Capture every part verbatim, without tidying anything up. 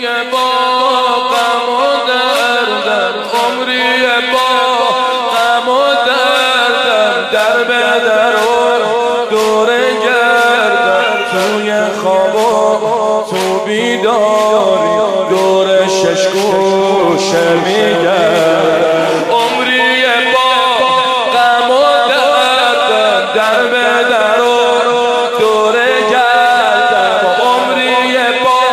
با غم و دردم، عمری با غم و دردم، در به در و دور گردم، توی خواب و تو بیداری دور شش گوشه میگردم. عمری با غم و دردم، در به در و دور گردم، عمری با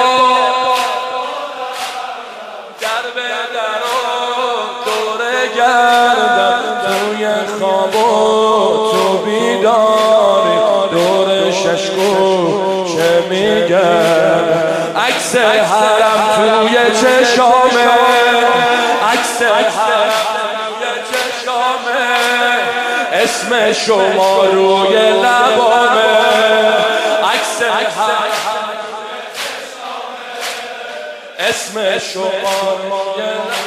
در به در و دور گردم، توی خواب و تو بیداری دور شش گوشه میگردم. عکس حرم توی چشامه، عکس حرم توی چشامه، اسم شما روی لبامه. عکس حرم اسم شما روی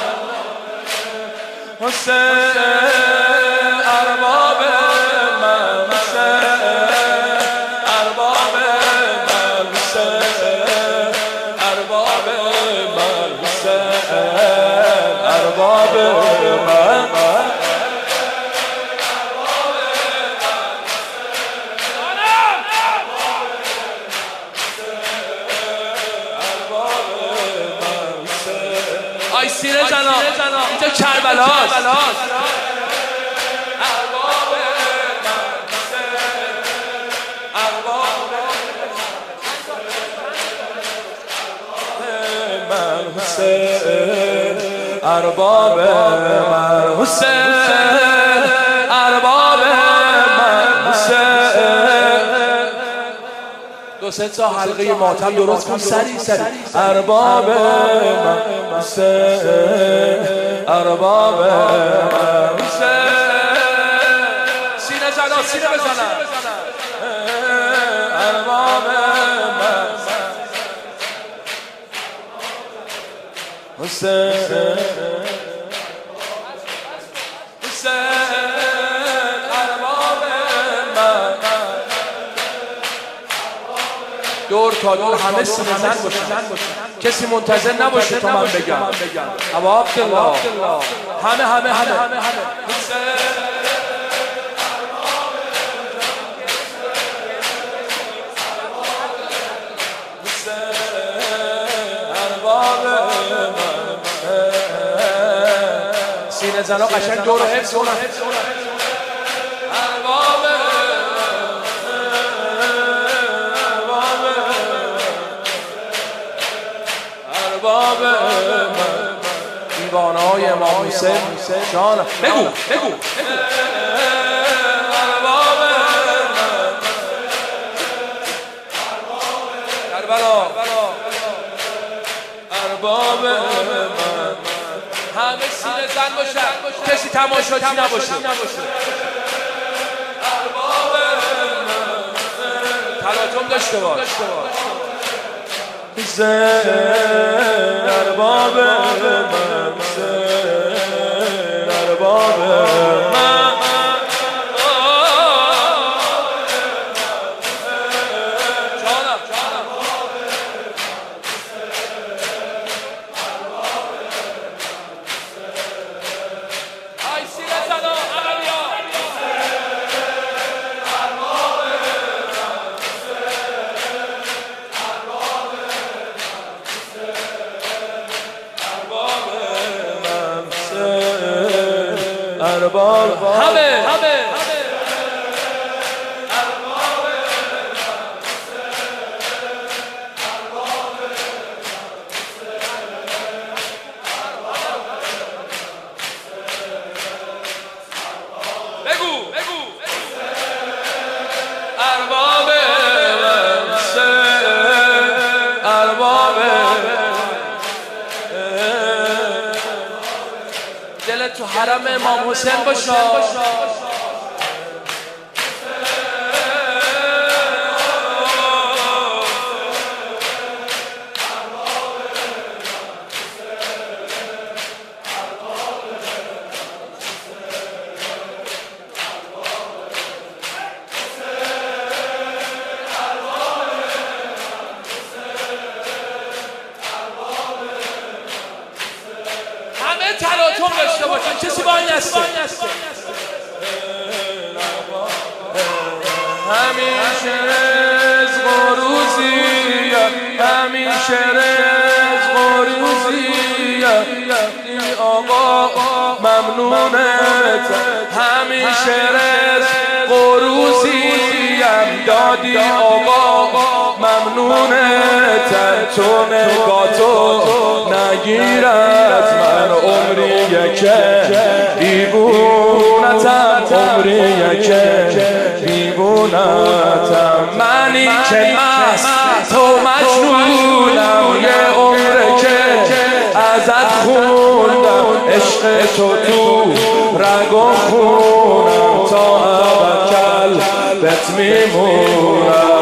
لبامه. حسین ارباب من، حسین ارباب من، حسین ارباب من، حسین ارباب من. آی سینه زنا اینجا کربلاست. ارباب من حسین، ارباب من حسین. دو سه تا حلقه ماتم درست کن سری سری. ارباب من حسین، ارباب من حسین. سینه زنا سینه بزنم. ارباب من حسین، حسین ارباب من. دور تا دور همه سینه زن باشن، کسی منتظر نباشه تا من بگم. ابا عبدالله همه همه همه سینه زنا قشنگ دور و حفظ کنن. ارباب ارباب من، دیوانه های امام حسین جانم. بگو بگو ارباب من، کربلا ارباب من. همه سینه زن باشن، کسی تماشاچی نباشه. ارباب تلاطم داشته باش. حسین ارباب من، حسین ارباب من. ارباب همه همه بگو بگو ارباب ارباب دلت تو حرم امام حسین باشه. همه تلاطم داشته باشن، کسی با این نسته همیشه رزق و روزی، همیشه رزق و روزی ای آقا ممنونت، همیشه رزق و روزی دادی آقا ممنونت، تو نگاتو نگیرد من عمریه که بیبونتم، عمریه که بیبونتم، منی که مست تو مجنونم، یه عمره که ازت خوندم عشق تو تو رگ و خونم، تا ابد قلبت میمونم.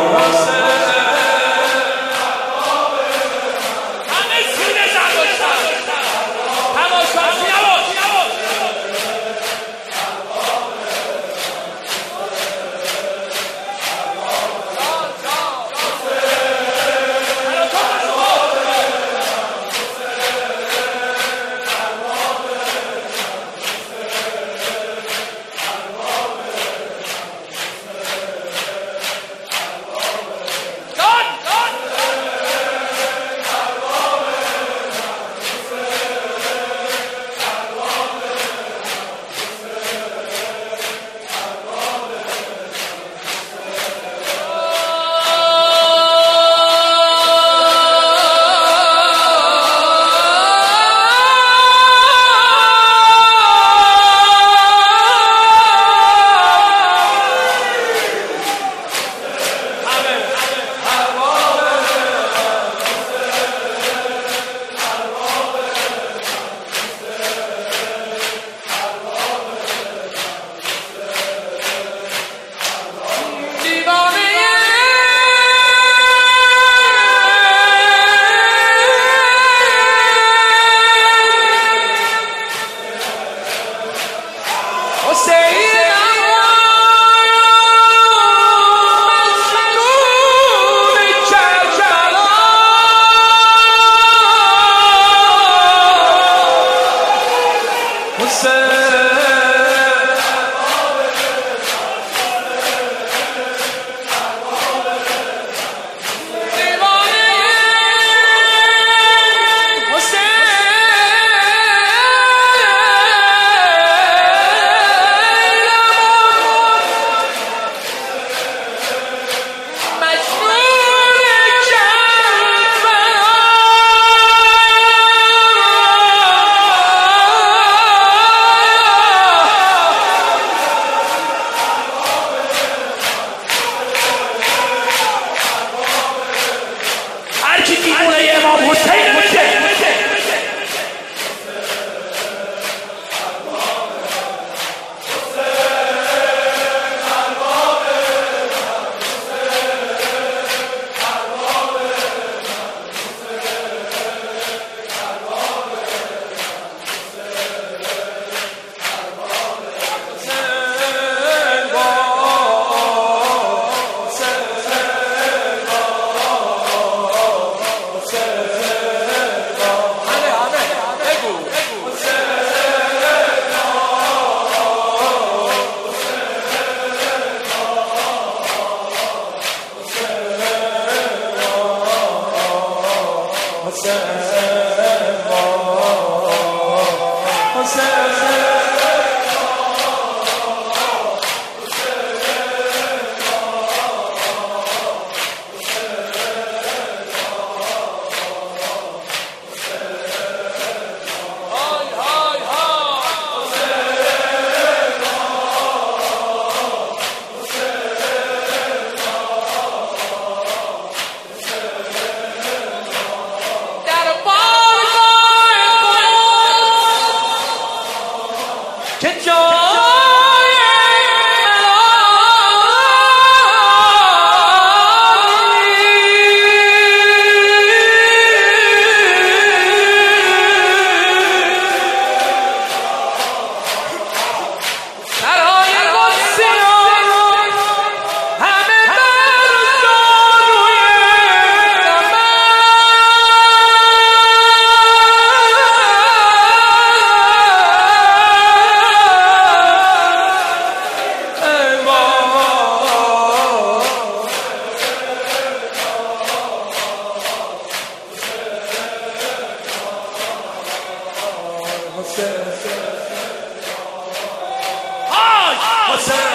حسین